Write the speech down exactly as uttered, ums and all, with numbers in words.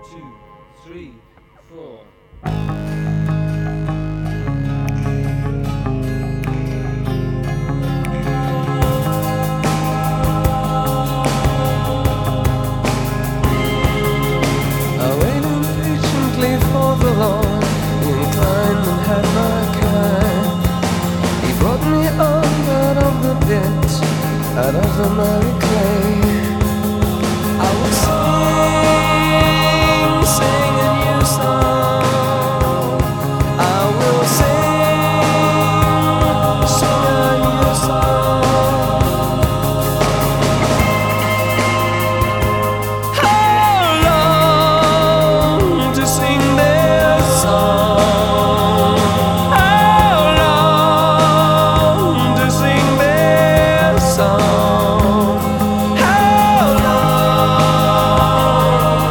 two, three, four. I waited patiently for the Lord, inclined and had my kind. He brought me up out of the pit, out of the miry clay.